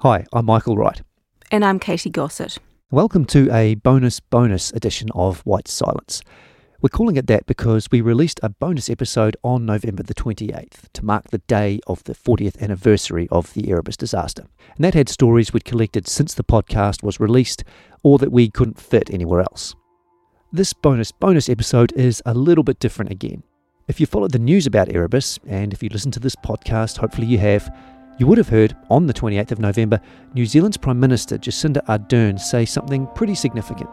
Hi, I'm Michael Wright. And I'm Katie Gossett. Welcome to a bonus edition of White Silence. We're calling it that because we released a bonus episode on November the 28th to mark the day of the 40th anniversary of the Erebus disaster. And that had stories we'd collected since the podcast was released or that we couldn't fit anywhere else. This bonus episode is a little bit different again. If you followed the news about Erebus, and if you listened to this podcast, hopefully you have, you would have heard on the 28th of November, New Zealand's Prime Minister Jacinda Ardern say something pretty significant.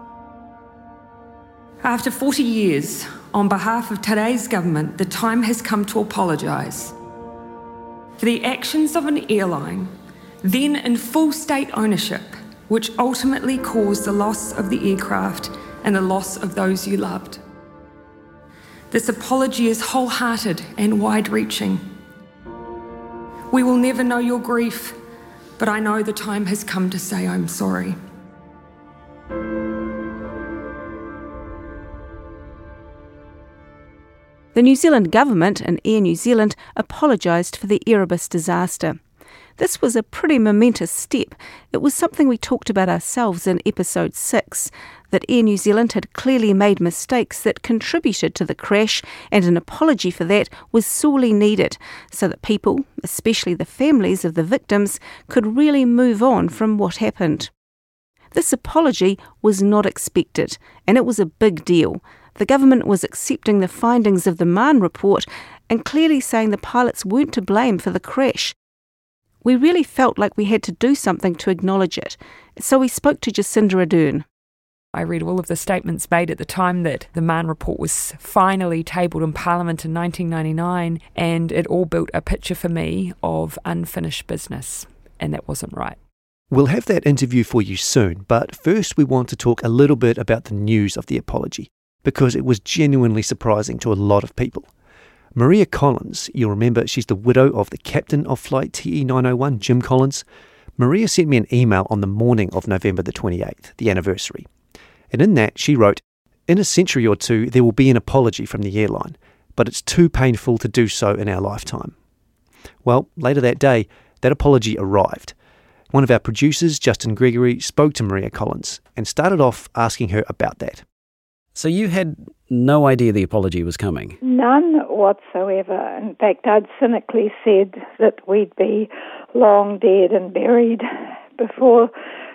After 40 years, on behalf of today's government, the time has come to apologise for the actions of an airline, then in full state ownership, which ultimately caused the loss of the aircraft and the loss of those you loved. This apology is wholehearted and wide-reaching. We will never know your grief, but I know the time has come to say I'm sorry. The New Zealand government and Air New Zealand apologised for the Erebus disaster. This was a pretty momentous step. It was something we talked about ourselves in episode 6, that Air New Zealand had clearly made mistakes that contributed to the crash, and an apology for that was sorely needed so that people, especially the families of the victims, could really move on from what happened. This apology was not expected, and it was a big deal. The government was accepting the findings of the Mahon report and clearly saying the pilots weren't to blame for the crash. We really felt like we had to do something to acknowledge it, so we spoke to Jacinda Ardern. I read all of the statements made at the time that the Mahon report was finally tabled in Parliament in 1999, and it all built a picture for me of unfinished business, and that wasn't right. We'll have that interview for you soon, but first we want to talk a little bit about the news of the apology, because it was genuinely surprising to a lot of people. Maria Collins, you'll remember she's the widow of the captain of Flight TE901, Jim Collins. Maria sent me an email on the morning of November the 28th, the anniversary. And in that she wrote, "In a century or two there will be an apology from the airline, but it's too painful to do so in our lifetime." Well, later that day, that apology arrived. One of our producers, Justin Gregory, spoke to Maria Collins and started off asking her about that. So you had no idea the apology was coming? None whatsoever. In fact, I'd cynically said that we'd be long dead and buried before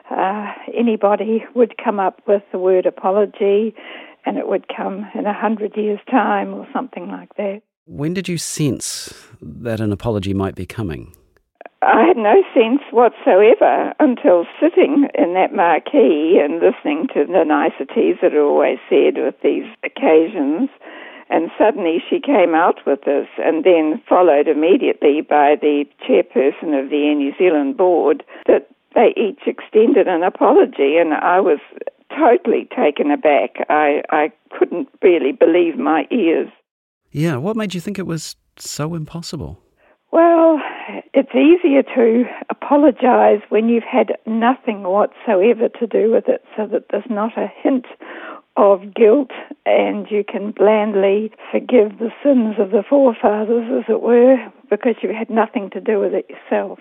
anybody would come up with the word apology, and it would come in 100 years' time or something like that. When did you sense that an apology might be coming? I had no sense whatsoever until sitting in that marquee and listening to the niceties that are always said with these occasions. And suddenly she came out with this, and then followed immediately by the chairperson of the Air New Zealand board, that they each extended an apology, and I was totally taken aback. I couldn't really believe my ears. Yeah, what made you think it was so impossible? Well, it's easier to apologise when you've had nothing whatsoever to do with it, so that there's not a hint of guilt, and you can blandly forgive the sins of the forefathers, as it were, because you had nothing to do with it yourself.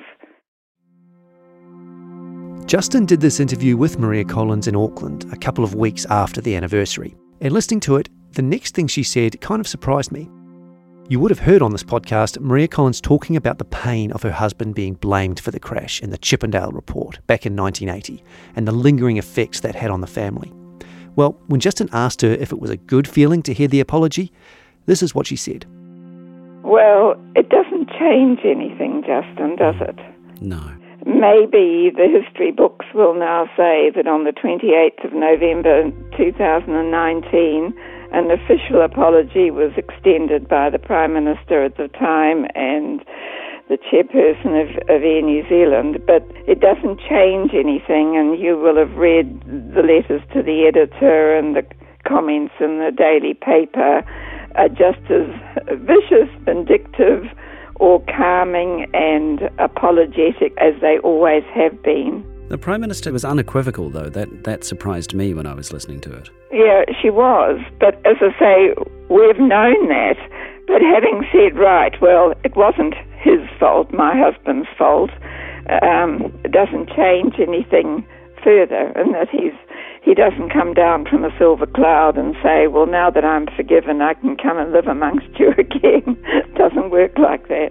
Justin did this interview with Maria Collins in Auckland a couple of weeks after the anniversary. And listening to it, the next thing she said kind of surprised me. You would have heard on this podcast Maria Collins talking about the pain of her husband being blamed for the crash in the Chippendale report back in 1980 and the lingering effects that had on the family. Well, when Justin asked her if it was a good feeling to hear the apology, this is what she said. Well, it doesn't change anything, Justin, does it? No. Maybe the history books will now say that on the 28th of November 2019, an official apology was extended by the Prime Minister at the time and the chairperson of Air New Zealand, but it doesn't change anything, and you will have read the letters to the editor, and the comments in the daily paper are just as vicious, vindictive, or calming and apologetic as they always have been. The Prime Minister was unequivocal, though. That surprised me when I was listening to it. Yeah, she was. But as I say, we've known that. But having said, right, well, it wasn't his fault, my husband's fault. doesn't change anything further, and that he doesn't come down from a silver cloud and say, well, now that I'm forgiven, I can come and live amongst you again. It doesn't work like that.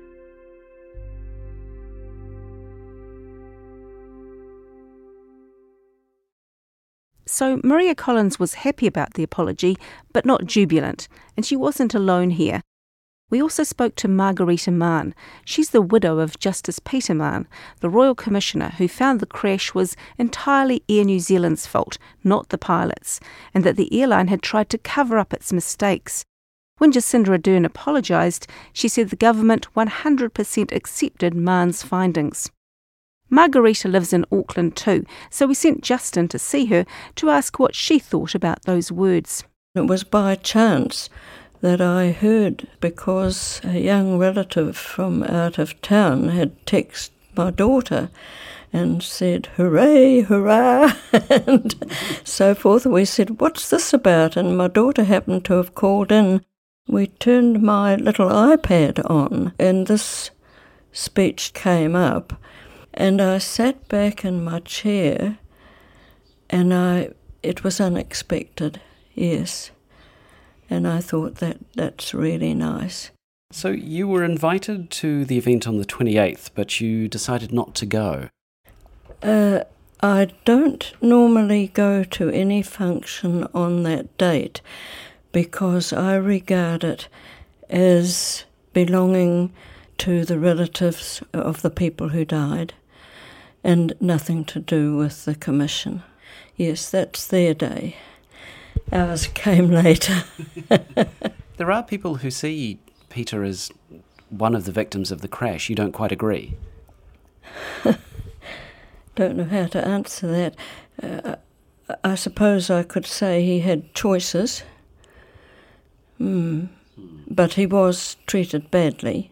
So Maria Collins was happy about the apology, but not jubilant, and she wasn't alone here. We also spoke to Margarita Mann. She's the widow of Justice Peter Mann, the Royal Commissioner who found the crash was entirely Air New Zealand's fault, not the pilots, and that the airline had tried to cover up its mistakes. When Jacinda Ardern apologised, she said the government 100% accepted Mann's findings. Margarita lives in Auckland too, so we sent Justin to see her to ask what she thought about those words. It was by chance that I heard, because a young relative from out of town had texted my daughter and said, hooray, hurrah, and so forth. We said, what's this about? And my daughter happened to have called in. We turned my little iPad on, and this speech came up, and I sat back in my chair, and it was unexpected, yes. And I thought that's really nice. So you were invited to the event on the 28th, but you decided not to go. I don't normally go to any function on that date because I regard it as belonging to the relatives of the people who died and nothing to do with the Commission. Yes, that's their day. Ours came later. There are people who see Peter as one of the victims of the crash. You don't quite agree? Don't know how to answer that. I suppose I could say he had choices. But he was treated badly.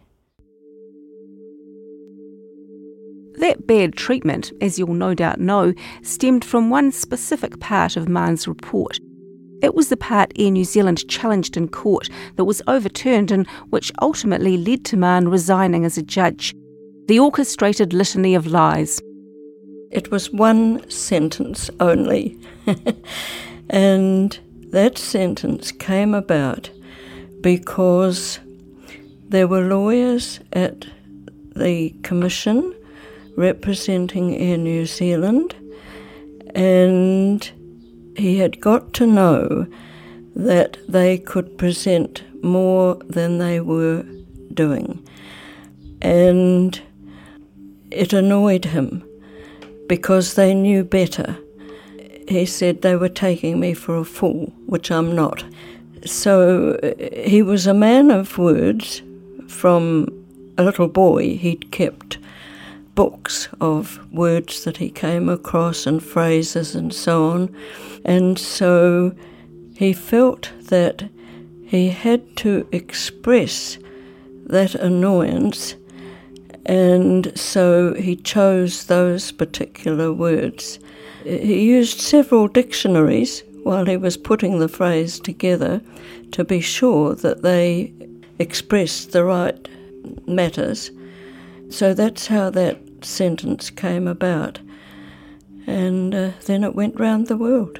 That bad treatment, as you'll no doubt know, stemmed from one specific part of Mann's report. It was the part Air New Zealand challenged in court that was overturned and which ultimately led to Mann resigning as a judge. The orchestrated litany of lies. It was one sentence only, and that sentence came about because there were lawyers at the Commission representing Air New Zealand, and he had got to know that they could present more than they were doing. And it annoyed him because they knew better. He said they were taking me for a fool, which I'm not. So he was a man of words. From a little boy, he'd kept books of words that he came across and phrases and so on. And so he felt that he had to express that annoyance, and so he chose those particular words. He used several dictionaries while he was putting the phrase together to be sure that they expressed the right matters. So that's how that sentence came about, and then it went round the world.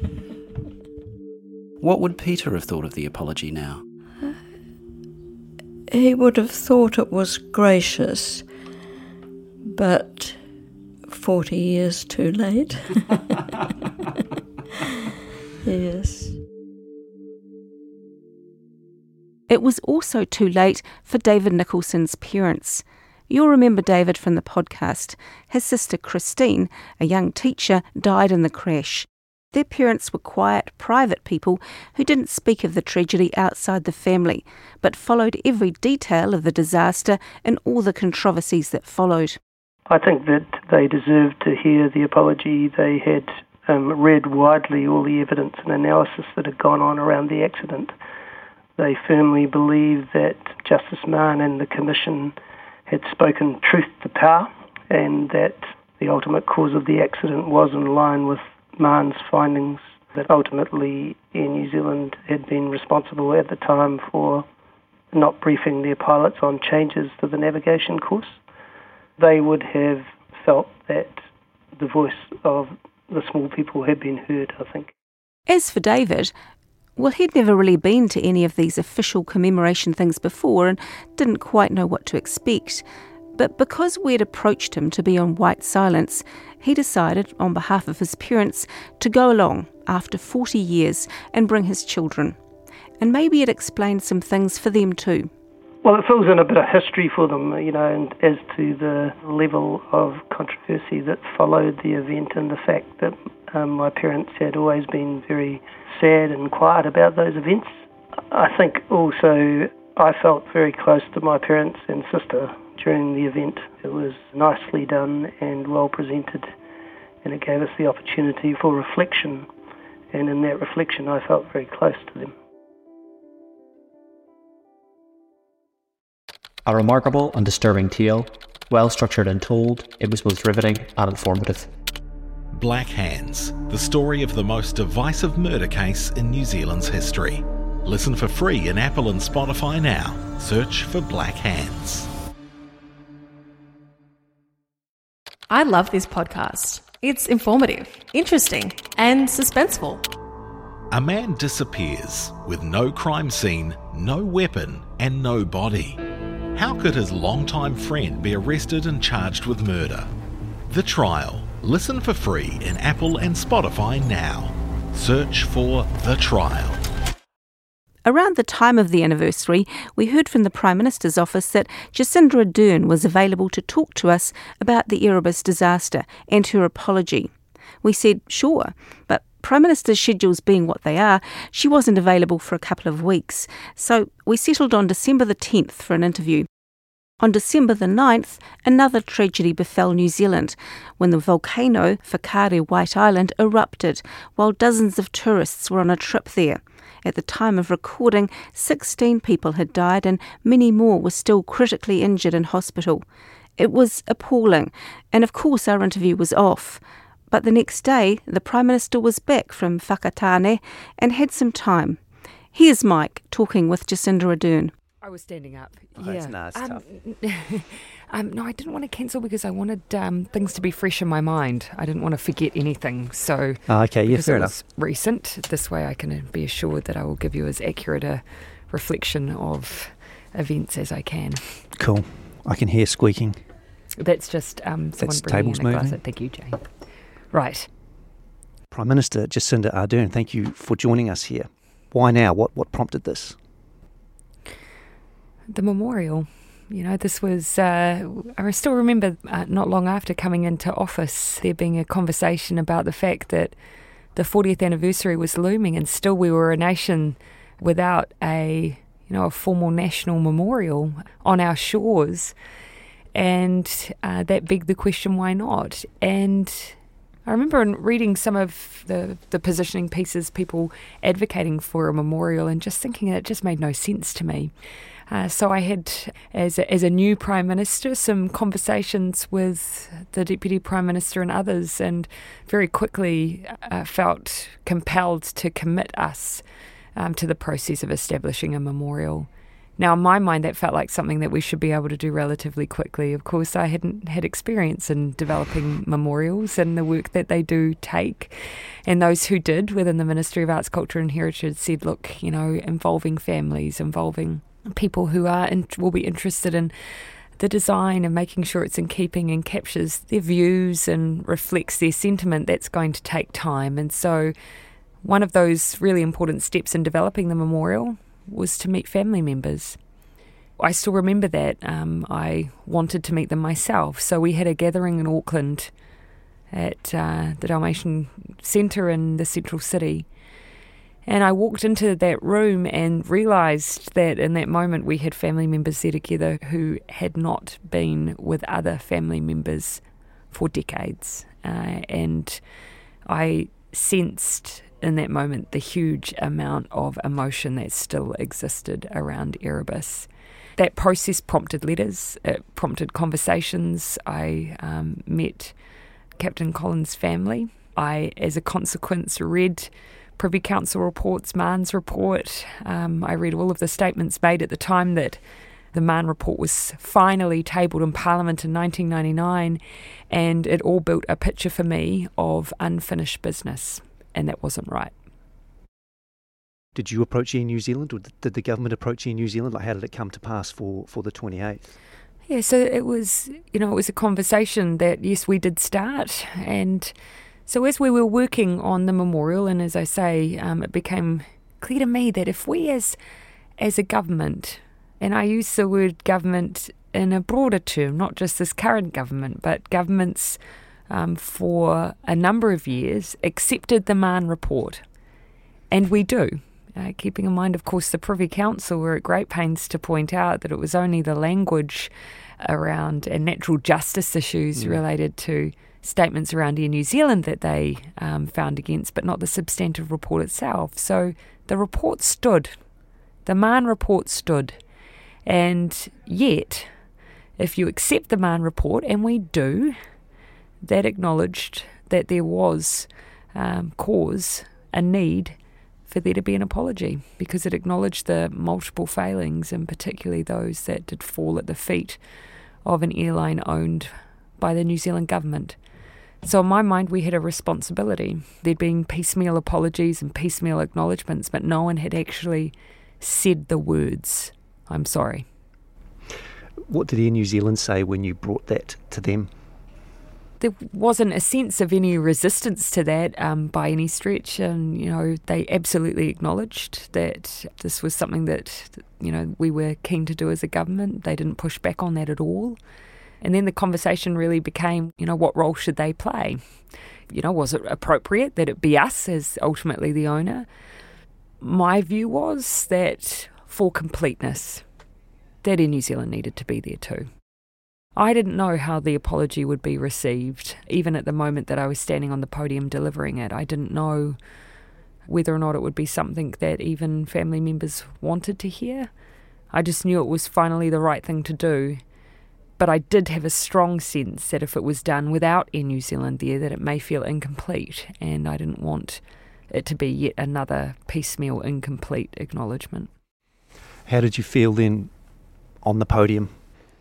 What would Peter have thought of the apology now? He would have thought it was gracious, but 40 years too late. Yes. It was also too late for David Nicholson's parents. You'll remember David from the podcast. His sister Christine, a young teacher, died in the crash. Their parents were quiet, private people who didn't speak of the tragedy outside the family, but followed every detail of the disaster and all the controversies that followed. I think that they deserved to hear the apology. They had read widely all the evidence and analysis that had gone on around the accident. They firmly believe that Justice Mann and the Commission had spoken truth to power, and that the ultimate cause of the accident was in line with Mann's findings, that ultimately Air New Zealand had been responsible at the time for not briefing their pilots on changes to the navigation course. they would have felt that the voice of the small people had been heard, I think. As for David, well, he'd never really been to any of these official commemoration things before and didn't quite know what to expect. But because we'd approached him to be on White Silence, he decided, on behalf of his parents, to go along after 40 years and bring his children. And maybe it explained some things for them too. Well, it fills in a bit of history for them, and as to the level of controversy that followed the event and the fact that my parents had always been very sad and quiet about those events. I think also I felt very close to my parents and sister during the event. It was nicely done and well presented, and it gave us the opportunity for reflection, and in that reflection I felt very close to them. A remarkable and disturbing tale, well structured and told, it was both riveting and informative. Black Hands, the story of the most divisive murder case in New Zealand's history. Listen for free in Apple and Spotify now. Search for Black Hands. I love this podcast. It's informative, interesting, and suspenseful. A man disappears with no crime scene, no weapon, and no body. How could his longtime friend be arrested and charged with murder? The Trial. Listen for free in Apple and Spotify now. Search for The Trial. Around the time of the anniversary, we heard from the Prime Minister's office that Jacinda Ardern was available to talk to us about the Erebus disaster and her apology. We said, sure, but Prime Minister's schedules being what they are, she wasn't available for a couple of weeks, so we settled on December the 10th for an interview. On December the 9th, another tragedy befell New Zealand when the volcano Whakaari White Island erupted while dozens of tourists were on a trip there. At the time of recording, 16 people had died and many more were still critically injured in hospital. It was appalling, and of course our interview was off. But the next day, the Prime Minister was back from Whakatane and had some time. Here's Mike talking with Jacinda Ardern. I was standing up. Oh, yeah. that's tough. No, I didn't want to cancel because I wanted things to be fresh in my mind. I didn't want to forget anything. So, okay, yeah, fair it enough. was recent. This way I can be assured that I will give you as accurate a reflection of events as I can. Cool. I can hear squeaking. That's just someone That's bringing tables in a glass. moving. Thank you, Jane. Right. Prime Minister Jacinda Ardern, thank you for joining us here. Why now? What prompted this? The memorial. This was, I still remember not long after coming into office, there being a conversation about the fact that the 40th anniversary was looming and still we were a nation without a formal national memorial on our shores. And that begged the question, why not? And I remember reading some of the positioning pieces, people advocating for a memorial, and just thinking that it just made no sense to me. So I had, as a new Prime Minister, some conversations with the Deputy Prime Minister and others, and very quickly felt compelled to commit us to the process of establishing a memorial. Now, in my mind, that felt like something that we should be able to do relatively quickly. Of course, I hadn't had experience in developing memorials and the work that they do take. And those who did within the Ministry of Arts, Culture and Heritage said, look, involving families, involving people who will be interested in the design and making sure it's in keeping and captures their views and reflects their sentiment, that's going to take time. And so one of those really important steps in developing the memorial was to meet family members. I still remember that. I wanted to meet them myself. So we had a gathering in Auckland at the Dalmatian Centre in the central city. And I walked into that room and realised that in that moment we had family members there together who had not been with other family members for decades. And I sensed in that moment the huge amount of emotion that still existed around Erebus. That process prompted letters, it prompted conversations. I met Captain Collins' family. I, as a consequence, read Privy Council reports, Mahn's report. I read all of the statements made at the time that The Mann Report was finally tabled in Parliament in 1999, and it all built a picture for me of unfinished business, and that wasn't right. Did you approach Air New Zealand, or did the government approach Air New Zealand? Like, how did it come to pass for the 28th? Yeah, so it was a conversation that, yes, we did start. And so as we were working on the memorial, and as I say, it became clear to me that if we as a government, and I use the word government in a broader term, not just this current government, but governments for a number of years accepted the Mann Report, and we do. Keeping in mind, of course, the Privy Council were at great pains to point out that it was only the language around and natural justice issues related to statements around Air New Zealand that they found against, but not the substantive report itself. So the report stood. The Mann Report stood. And yet, if you accept the Mann Report, and we do, that acknowledged that there was a need for there to be an apology, because it acknowledged the multiple failings, and particularly those that did fall at the feet of an airline owned by the New Zealand government. So in my mind, we had a responsibility. There'd been piecemeal apologies and piecemeal acknowledgements, but no one had actually said the words, "I'm sorry." What did Air New Zealand say when you brought that to them? There wasn't a sense of any resistance to that by any stretch, and they absolutely acknowledged that this was something that we were keen to do as a government. They didn't push back on that at all. And then the conversation really became, what role should they play? Was it appropriate that it be us as ultimately the owner? My view was that for completeness, that Air New Zealand needed to be there too. I didn't know how the apology would be received, even at the moment that I was standing on the podium delivering it. I didn't know whether or not it would be something that even family members wanted to hear. I just knew it was finally the right thing to do. But I did have a strong sense that if it was done without Air New Zealand there, that it may feel incomplete, and I didn't want it to be yet another piecemeal, incomplete acknowledgement. How did you feel then on the podium?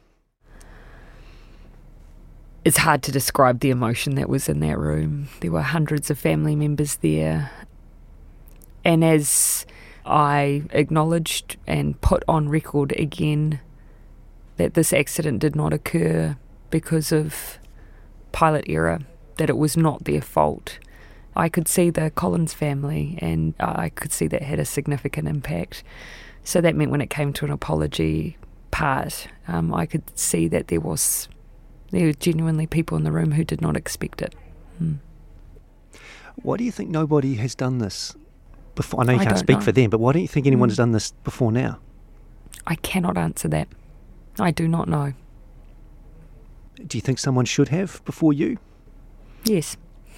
It's hard to describe the emotion that was in that room. There were hundreds of family members there. And as I acknowledged and put on record again that this accident did not occur because of pilot error, that it was not their fault, I could see the Collins family, and I could see that had a significant impact. So that meant when it came to an apology part, I could see that there were genuinely people in the room who did not expect it. Why do you think nobody has done this before? I know you can't speak for them, but why don't you think anyone has done this before now? I cannot answer that. I do not know. Do you think someone should have before you? Yes.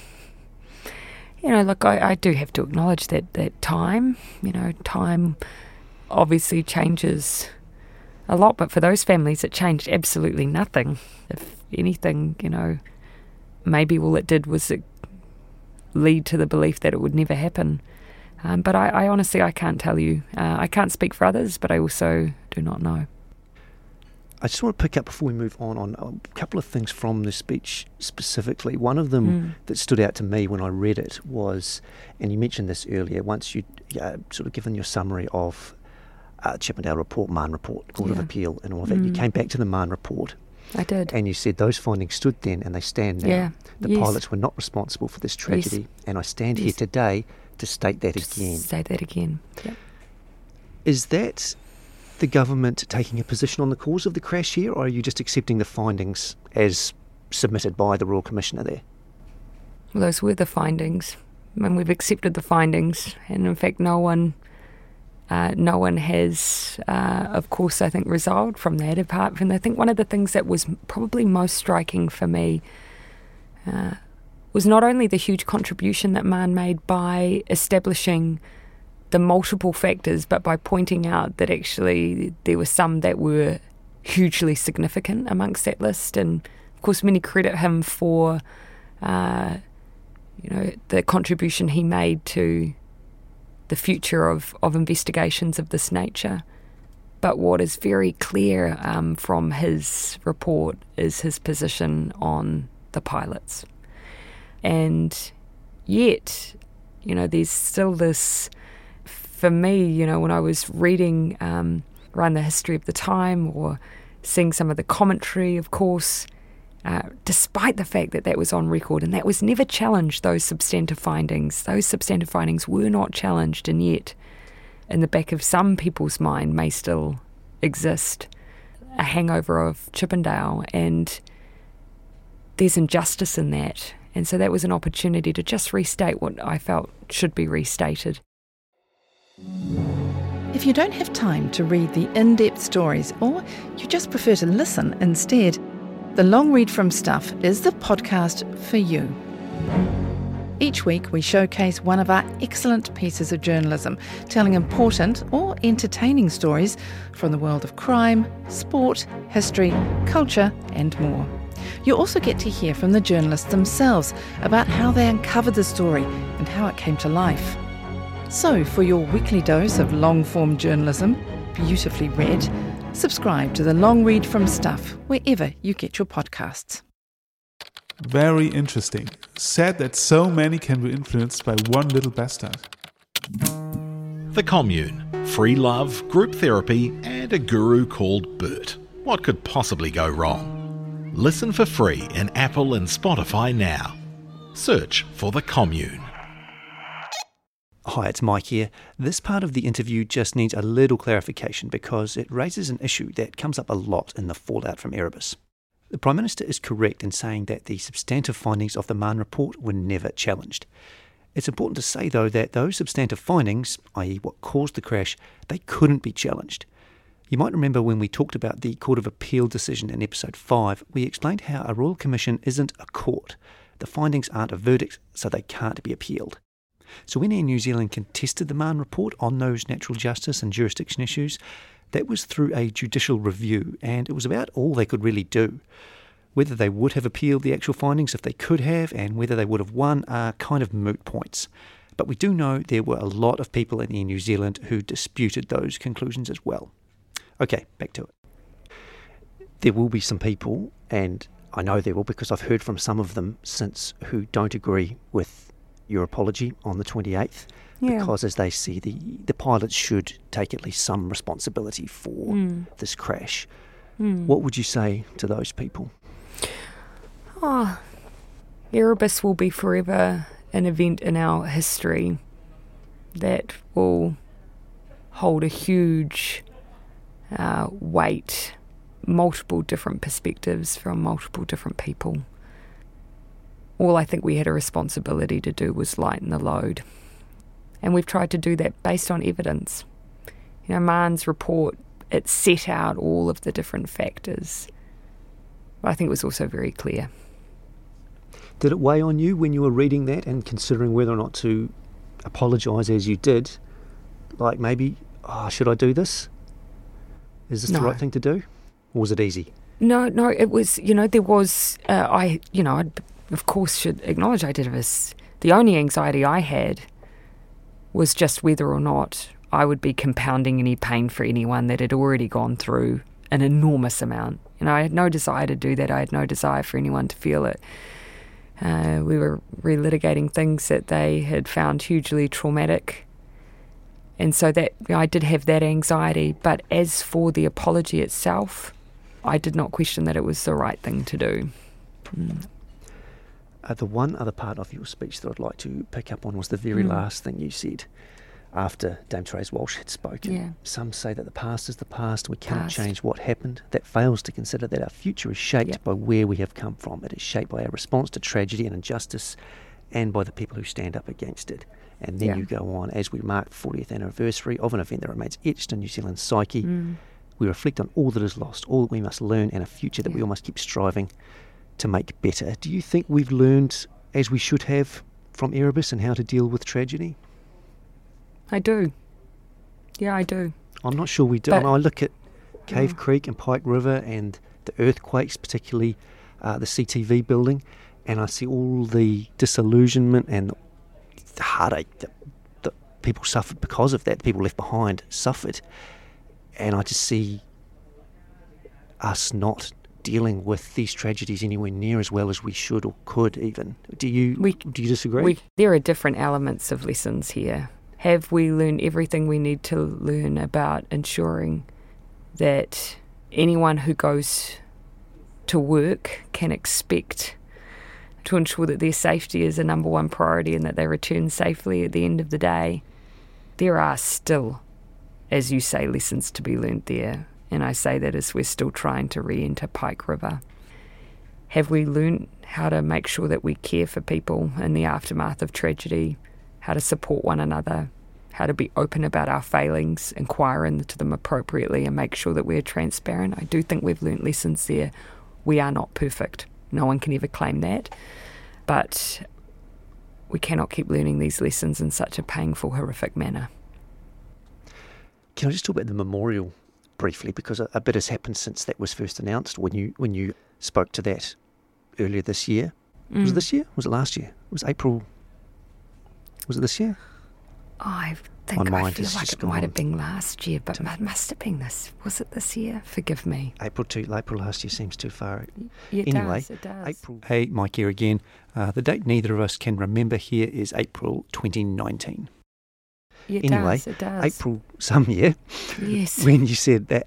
Look, I do have to acknowledge that time obviously changes a lot, but for those families it changed absolutely nothing. If anything, maybe all it did was it lead to the belief that it would never happen. But I honestly, I can't tell you. I can't speak for others, but I also do not know. I just want to pick up before we move on a couple of things from the speech specifically. One of them that stood out to me when I read it was, and you mentioned this earlier, once you'd sort of given your summary of Chippendale Report, Mann Report, Court of Appeal and all of that, you came back to the Mann Report. I did. And you said those findings stood then and they stand now. Yeah. The pilots were not responsible for this tragedy. And I stand here today to state that again. State that again. Yep. Is that the government taking a position on the cause of the crash here, or are you just accepting the findings as submitted by the Royal Commissioner there? Well, those were the findings. And we've accepted the findings. And in fact, no one has, of course, I think, resolved from that, apart from, I think one of the things that was probably most striking for me was not only the huge contribution that Mann made by establishing the multiple factors, but by pointing out that actually there were some that were hugely significant amongst that list. And, of course, many credit him for, the contribution he made to the future of investigations of this nature. But what is very clear from his report is his position on the pilots. And yet, there's still this, for me, when I was reading around the history of the time or seeing some of the commentary, of course, despite the fact that was on record and that was never challenged, those substantive findings were not challenged, and yet in the back of some people's mind may still exist a hangover of Chippendale, and there's injustice in that. And so that was an opportunity to just restate what I felt should be restated. If you don't have time to read the in-depth stories, or you just prefer to listen instead, The Long Read from Stuff is the podcast for you. Each week we showcase one of our excellent pieces of journalism, telling important or entertaining stories from the world of crime, sport, history, culture and more. You also get to hear from the journalists themselves about how they uncovered the story and how it came to life. So for your weekly dose of long-form journalism, beautifully read, subscribe to The Long Read from Stuff wherever you get your podcasts. Very interesting. Sad that so many can be influenced by one little bastard. The Commune. Free love, group therapy, and a guru called Bert. What could possibly go wrong? Listen for free in Apple and Spotify now. Search for The Commune. Hi, it's Mike here. This part of the interview just needs a little clarification because it raises an issue that comes up a lot in the fallout from Erebus. The Prime Minister is correct in saying that the substantive findings of the Mahon report were never challenged. It's important to say, though, that those substantive findings, i.e. what caused the crash, they couldn't be challenged. You might remember when we talked about the Court of Appeal decision in episode 5, we explained how a Royal Commission isn't a court. The findings aren't a verdict, so they can't be appealed. So when Air New Zealand contested the Mahon report on those natural justice and jurisdiction issues, that was through a judicial review, and it was about all they could really do. Whether they would have appealed the actual findings if they could have, and whether they would have won, are kind of moot points. But we do know there were a lot of people in Air New Zealand who disputed those conclusions as well. Okay, back to it. There will be some people, and I know there will because I've heard from some of them since, who don't agree with your apology on the 28th. Yeah. Because as they see, the pilots should take at least some responsibility for this crash. What would you say to those people? Erebus will be forever an event in our history that will hold a huge weight, multiple different perspectives from multiple different people. All I think we had a responsibility to do was lighten the load. And we've tried to do that based on evidence. Mahon's report, it set out all of the different factors. But I think it was also very clear. Did it weigh on you when you were reading that and considering whether or not to apologise as you did? Like maybe, should I do this? Is this the right thing to do? Or was it easy? No, it was, there was, I of course should acknowledge I did this. The only anxiety I had was just whether or not I would be compounding any pain for anyone that had already gone through an enormous amount. I had no desire to do that. I had no desire for anyone to feel it. We were relitigating things that they had found hugely traumatic. And so that I did have that anxiety. But as for the apology itself, I did not question that it was the right thing to do. The one other part of your speech that I'd like to pick up on was the very last thing you said after Dame Therese Walsh had spoken. Yeah. Some say that the past is the past. We cannot change what happened. That fails to consider that our future is shaped by where we have come from. It is shaped by our response to tragedy and injustice and by the people who stand up against it. And then you go on, as we mark the 40th anniversary of an event that remains etched in New Zealand's psyche, we reflect on all that is lost, all that we must learn, and a future that we all must keep striving to make better. Do you think we've learned, as we should have, from Erebus and how to deal with tragedy? I do. Yeah, I do. I'm not sure we do. I look at Cave Creek and Pike River and the earthquakes, particularly the CTV building, and I see all the disillusionment and the heartache that people suffered because of that, the people left behind suffered. And I just see us not dealing with these tragedies anywhere near as well as we should or could even. Do you disagree? There are different elements of lessons here. Have we learned everything we need to learn about ensuring that anyone who goes to work can expect to ensure that their safety is a number one priority and that they return safely at the end of the day? There are still, as you say, lessons to be learnt there. And I say that as we're still trying to re-enter Pike River. Have we learnt how to make sure that we care for people in the aftermath of tragedy, how to support one another, how to be open about our failings, inquire into them appropriately and make sure that we're transparent? I do think we've learnt lessons there. We are not perfect. No one can ever claim that. But we cannot keep learning these lessons in such a painful, horrific manner. Can I just talk about the memorial briefly, because a bit has happened since that was first announced. When you spoke to that earlier this year, was it this year? Was it last year? It was April. Was it this year? I feel like it might have been last year, but it must have been this. Was it this year? Forgive me. April last year seems too far. It does. April. Hey, Mike here again. The date neither of us can remember here is April 2019. It does. April some year. Yes. When you said that,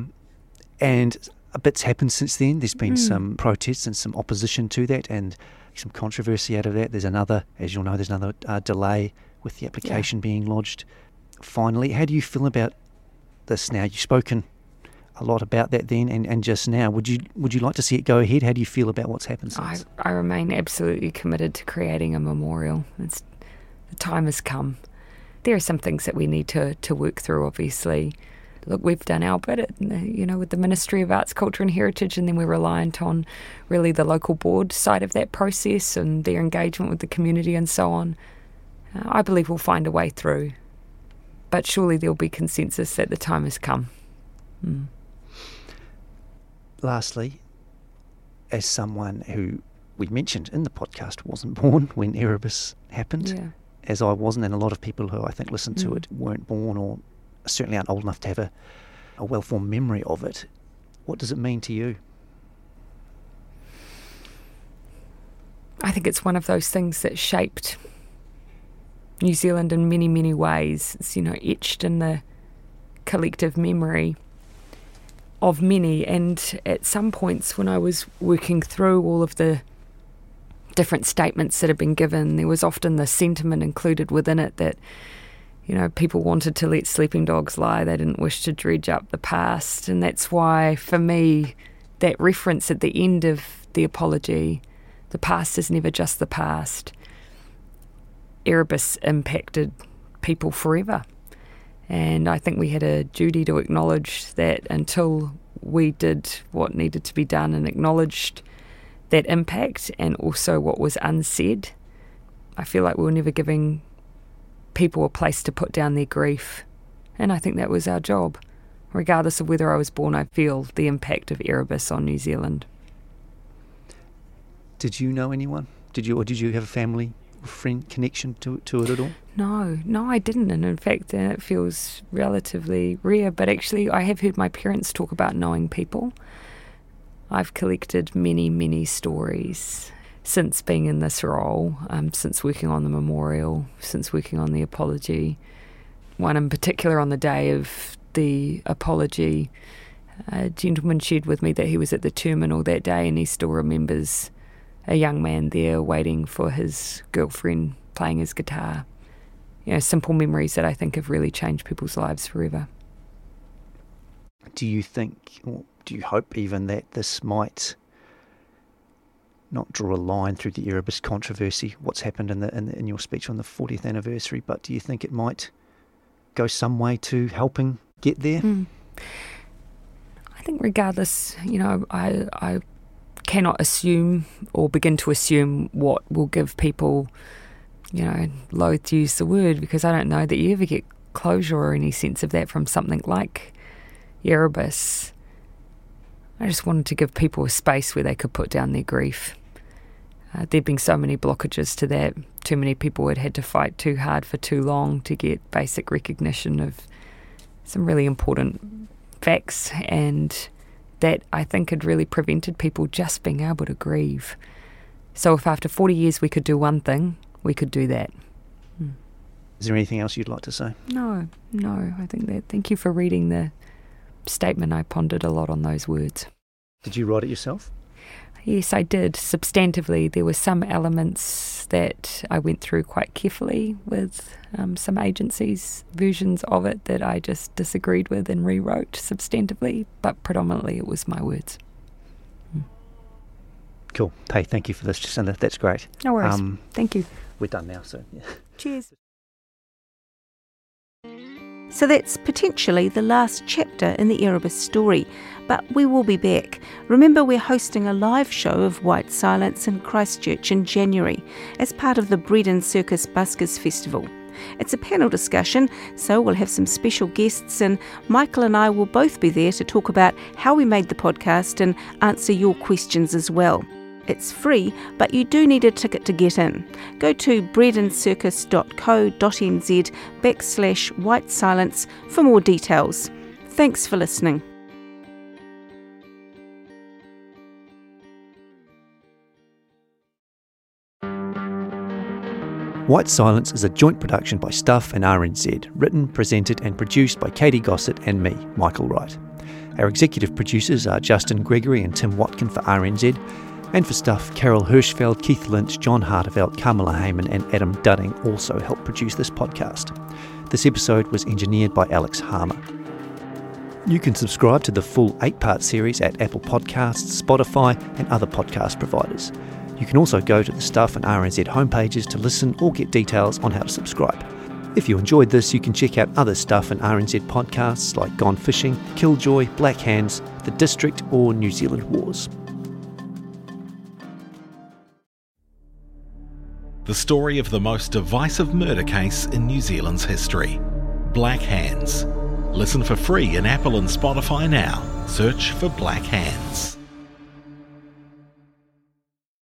and a bit's happened since then. There's been some protests and some opposition to that, and some controversy out of that. There's another, as you'll know, delay with the application being lodged. Finally, how do you feel about this now? You've spoken a lot about that then and just now. Would you like to see it go ahead? How do you feel about what's happened since? I remain absolutely committed to creating a memorial. The time has come. There are some things that we need to work through, obviously. Look, we've done our bit, with the Ministry of Arts, Culture and Heritage, and then we're reliant on really the local board side of that process and their engagement with the community and so on. I believe we'll find a way through. But surely there'll be consensus that the time has come. Lastly, as someone who we mentioned in the podcast wasn't born when Erebus happened, as I wasn't, and a lot of people who I think listen to it weren't born or certainly aren't old enough to have a well-formed memory of it, what does it mean to you? I think it's one of those things that shaped New Zealand in many, many ways. It's, etched in the collective memory of many. And at some points when I was working through all of the different statements that have been given, there was often the sentiment included within it that, people wanted to let sleeping dogs lie. They didn't wish to dredge up the past. And that's why, for me, that reference at the end of the apology, the past is never just the past. Erebus impacted people forever. And I think we had a duty to acknowledge that until we did what needed to be done and acknowledged that impact and also what was unsaid, I feel like we were never giving people a place to put down their grief. And I think that was our job. Regardless of whether I was born, I feel the impact of Erebus on New Zealand. Did you know anyone? Did you have a family or friend connection to it at all? No, I didn't. And in fact, it feels relatively rare. But actually, I have heard my parents talk about knowing people. I've collected many, many stories since being in this role, since working on the memorial, since working on the apology. One in particular on the day of the apology, a gentleman shared with me that he was at the terminal that day and he still remembers a young man there waiting for his girlfriend playing his guitar. Simple memories that I think have really changed people's lives forever. Do you think, or do you hope even, that this might not draw a line through the Erebus controversy, what's happened in your speech on the 40th anniversary, but do you think it might go some way to helping get there? I think regardless, I cannot assume or begin to assume what will give people, loathe to use the word, because I don't know that you ever get closure or any sense of that from something like Erebus. I just wanted to give people a space where they could put down their grief. There've been so many blockages to that. Too many people had to fight too hard for too long to get basic recognition of some really important facts, and that I think had really prevented people just being able to grieve. So if after 40 years we could do one thing, we could do that. Is there anything else you'd like to say? No, I think that. Thank you for reading the statement. I pondered a lot on those words. Did you write it yourself? Yes, I did. Substantively, there were some elements that I went through quite carefully with some agencies' versions of it that I just disagreed with and rewrote substantively, but predominantly it was my words. Cool. Hey, thank you for this, Jacinda. That's great. No worries. Thank you. We're done now, so yeah. Cheers. So that's potentially the last chapter in the Erebus story, but we will be back. Remember, we're hosting a live show of White Silence in Christchurch in January as part of the Bread and Circus Buskers Festival. It's a panel discussion, so we'll have some special guests, and Michael and I will both be there to talk about how we made the podcast and answer your questions as well. It's free, but you do need a ticket to get in. Go to breadandcircus.co.nz/White Silence for more details. Thanks for listening. White Silence is a joint production by Stuff and RNZ, written, presented and produced by Katie Gossett and me, Michael Wright. Our executive producers are Justin Gregory and Tim Watkin for RNZ, and for Stuff, Carol Hirschfeld, Keith Lynch, John Hartevelt, Kamala Heyman and Adam Dudding also helped produce this podcast. This episode was engineered by Alex Harmer. You can subscribe to the full 8-part series at Apple Podcasts, Spotify and other podcast providers. You can also go to the Stuff and RNZ homepages to listen or get details on how to subscribe. If you enjoyed this, you can check out other Stuff and RNZ podcasts like Gone Fishing, Killjoy, Black Hands, The District or New Zealand Wars. The story of the most divisive murder case in New Zealand's history. Black Hands. Listen for free in Apple and Spotify now. Search for Black Hands.